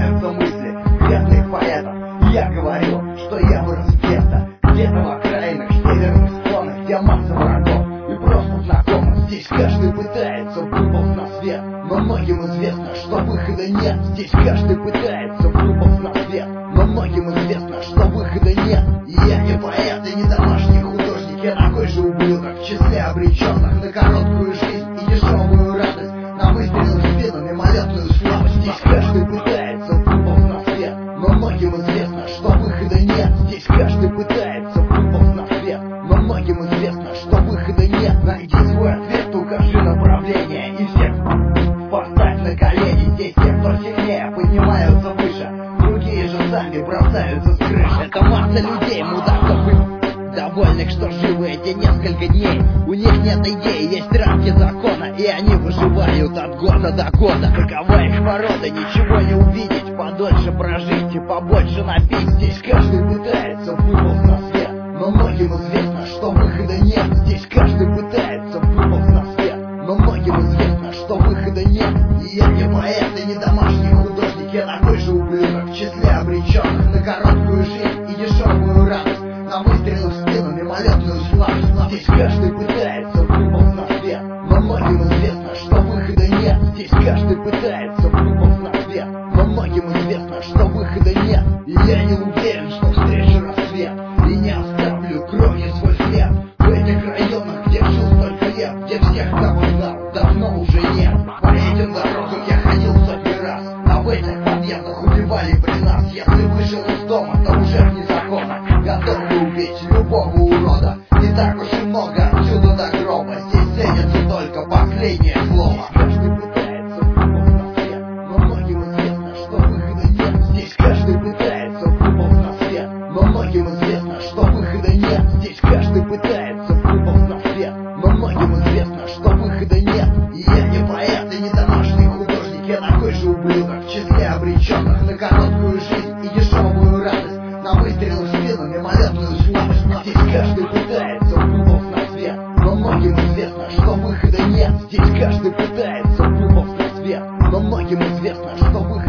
рождаются мысли бедных поэтов. Я говорю, что я вырос где-то в окраинах северных склонах, где масса врагов и просто знакомых. Здесь каждый пытается выползти на свет, но многим известно, что выхода нет. Здесь каждый пытается выползти на свет, но многим известно, что выхода нет. И я не поэт и не домашний художник, я такой же ублюдок в числе обреченных на короткую жизнь и дешевую радость, на выстрел в спину, мимолетную слабость. Здесь каждый пытается выползти на свет, но многим известно, что выхода нет. Здесь каждый пытается выползти на свет, но многим известно, что выхода нет. Найди свой ответ, укажи направление и всех поставь на колени. Здесь те, кто сильнее, поднимаются выше, другие же сами бросаются с крыши. Это масса людей, мудаков и довольных, что живы эти несколько дней. У них нет идей, есть рамки закона, и они выживают от года до года. Какова их порода, ничего не увидеть, подольше прожить и побольше напить. Здесь каждый пытается выползти на свет, но многим известно, что выхода нет. Здесь каждый пытается выползти на свет, но многим известно, что выхода нет. И я не поэт и не домашний художник, я такой же ублюдок в числе обреченных на короткую жизнь и дешевую радость, на выстрел в спину, мимолетную слабость. Здесь каждый пытается выползти на свет, но многим известно, что выхода нет. Здесь каждый пытается выползти на свет, но многим известно, что выхода нет. И я не уверен, что встречу рассвет, и не оставлю кровью свой след в этих районах, где жил столько лет, где всех, кого знал, давно уже нет. По этим дорогам я ходил сотни раз, а в этих подъездах убивали при нас. Если вышел из дома, то уже вне закона, готовы убить любого урода. Не так уж и много отсюда до гроба, здесь ценится только последнее слово. Каждый пытается выползти на свет, но многим известно, что выхода нет. Здесь каждый пытается выползти на свет, но многим известно, что выхода нет. Здесь каждый пытается выползти на свет, но многим известно, что выхода нет. И я не поэт и не домашний художник, я такой же ублюдок в числе обреченных на короткую жизнь и дешевую радость, на выстрел в спину, мимолетную слабость. Здесь каждый пытается выползти на свет, но многим известно, что выхода нет. Здесь каждый пытается выползти на свет, но многим известно, что выхода нет.